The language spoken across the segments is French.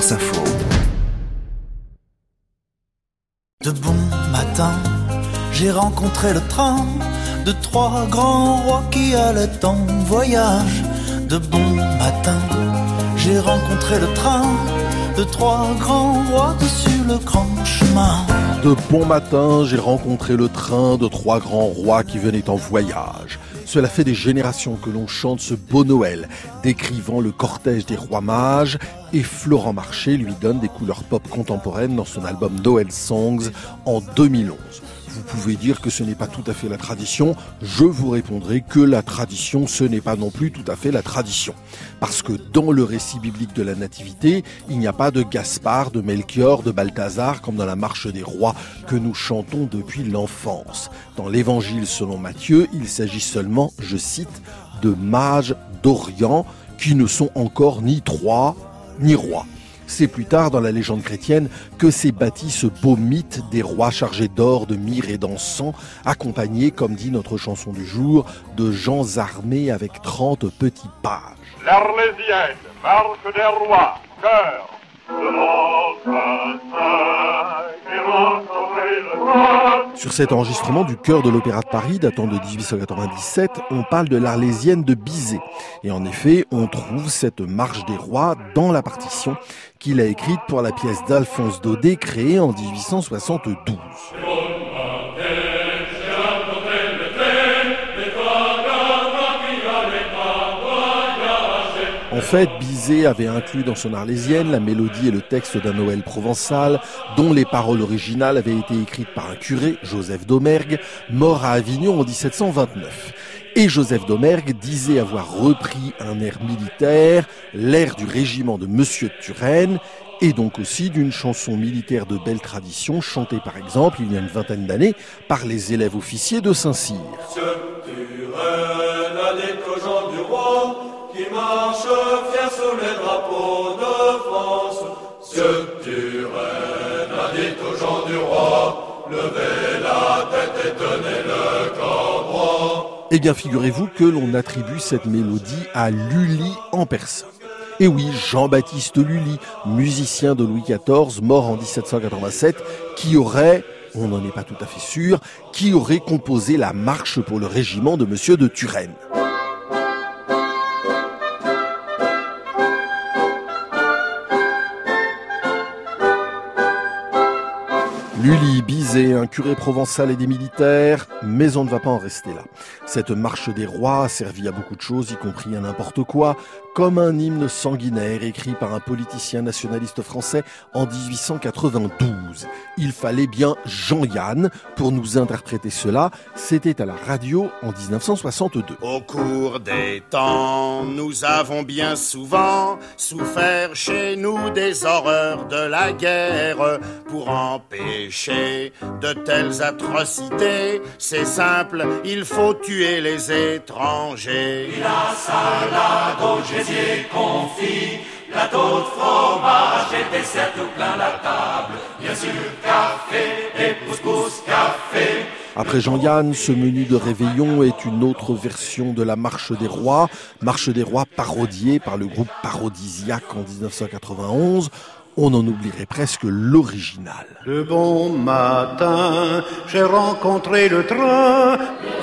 France Info. De bon matin, j'ai rencontré le train de 3 grands rois qui allaient en voyage. De bon matin, j'ai rencontré le train de 3 grands rois dessus le grand chemin. De bon matin, j'ai rencontré le train de 3 grands rois qui venaient en voyage. Cela fait des générations que l'on chante ce beau Noël, décrivant le cortège des rois mages, et Florent Marché lui donne des couleurs pop contemporaines dans son album Noël Songs en 2011. Vous pouvez dire que ce n'est pas tout à fait la tradition, je vous répondrai que la tradition, ce n'est pas non plus tout à fait la tradition. Parce que dans le récit biblique de la Nativité, il n'y a pas de Gaspard, de Melchior, de Balthazar, comme dans la Marche des Rois que nous chantons depuis l'enfance. Dans l'Évangile selon Matthieu, il s'agit seulement, je cite, de mages d'Orient qui ne sont encore ni trois ni rois. C'est plus tard dans la légende chrétienne que s'est bâti ce beau mythe des rois chargés d'or, de myrrhe et d'encens, accompagnés, comme dit notre chanson du jour, de gens armés avec 30 petits pages. L'Arlésienne, marche des rois, cœur de l'Emprunt, et rencontrer le roi. Sur cet enregistrement du chœur de l'Opéra de Paris datant de 1897, on parle de l'Arlésienne de Bizet. Et en effet, on trouve cette marche des rois dans la partition qu'il a écrite pour la pièce d'Alphonse Daudet créée en 1872. En fait, Bizet avait inclus dans son Arlésienne la mélodie et le texte d'un Noël provençal dont les paroles originales avaient été écrites par un curé, Joseph Domergue, mort à Avignon en 1729. Et Joseph Domergue disait avoir repris un air militaire, l'air du régiment de Monsieur de Turenne, et donc aussi d'une chanson militaire de belle tradition chantée par exemple il y a une vingtaine d'années par les élèves officiers de Saint-Cyr. Qui marche fier sous les drapeaux de France. Ce Turenne a dit aux gens du roi, levez la tête et tenez le corps droit. Eh bien, figurez-vous que l'on attribue cette mélodie à Lully en personne. Et oui, Jean-Baptiste Lully, musicien de Louis XIV, mort en 1787, qui aurait, on n'en est pas tout à fait sûr, qui aurait composé la marche pour le régiment de Monsieur de Turenne. Lully, Bizet, un curé provençal et des militaires, mais on ne va pas en rester là. Cette marche des rois a servi à beaucoup de choses, y compris à n'importe quoi, comme un hymne sanguinaire écrit par un politicien nationaliste français en 1892. Il fallait bien Jean-Yann pour nous interpréter cela. C'était à la radio en 1962. Au cours des temps, nous avons bien souvent souffert chez nous des horreurs de la guerre. Pour empêcher de telles atrocités, c'est simple, il faut tuer les étrangers. Et la salade au gésier confit, plateau de fromage et dessert tout plein la table. Bien sûr, café et pousse-pousse café. Après Jean-Yann, ce menu de réveillon est une autre version de la Marche des Rois parodiée par le groupe Parodisiaque en 1991. On en oublierait presque l'original. De bon matin, j'ai rencontré le train.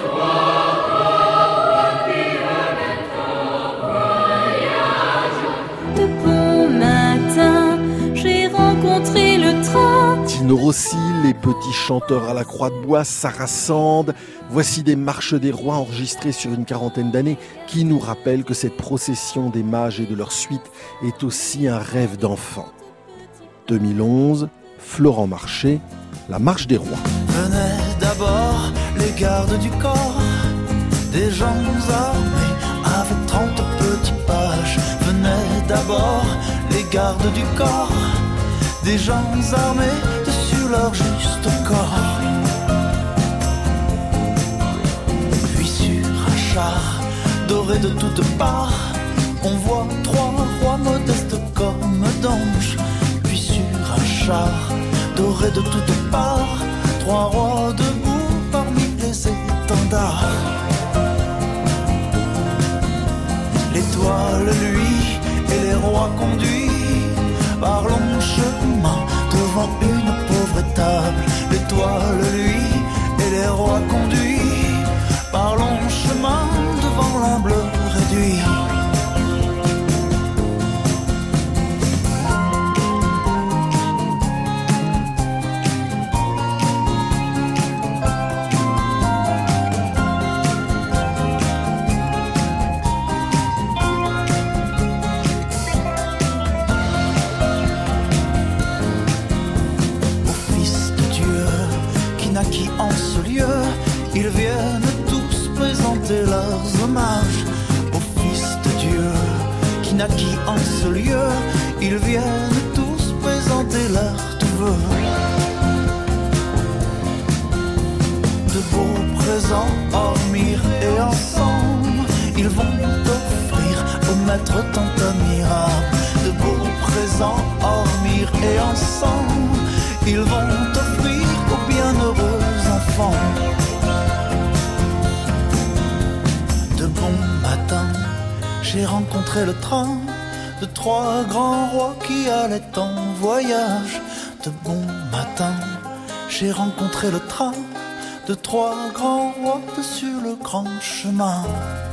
De bon matin, j'ai rencontré le train. Tino Rossi, les petits chanteurs à la croix de bois, Sarah Sand. Voici des marches des rois enregistrées sur une quarantaine d'années qui nous rappellent que cette procession des mages et de leur suite est aussi un rêve d'enfant. 2011, Florent Marché, la marche des rois. Venaient d'abord les gardes du corps, des gens armés avec 30 petits pages. Venaient d'abord les gardes du corps, des gens armés dessus leur juste corps. Puis sur un char doré de toutes parts, on voit 3 rois modestes comme d'anges. Puis sur un char doré de toutes parts, 3 rois debout parmi les étendards. L'étoile, lui, et les rois conduits par l'ombre devant une pauvre étable. L'étoile, lui, et les rois conduits par long chemin devant l'humble réduit. Qui en ce lieu, ils viennent tous présenter leurs hommages au Fils de Dieu. Qui naquit en ce lieu, ils viennent tous présenter leurs tous vœux. De beaux présents, hors mire et ensemble, ils vont offrir au maître tant admirable. De beaux présents, hors mire et ensemble, ils vont offrir aux bienheureux enfants. De bon matin, j'ai rencontré le train de 3 grands rois qui allaient en voyage. De bon matin, j'ai rencontré le train de 3 grands rois sur le grand chemin.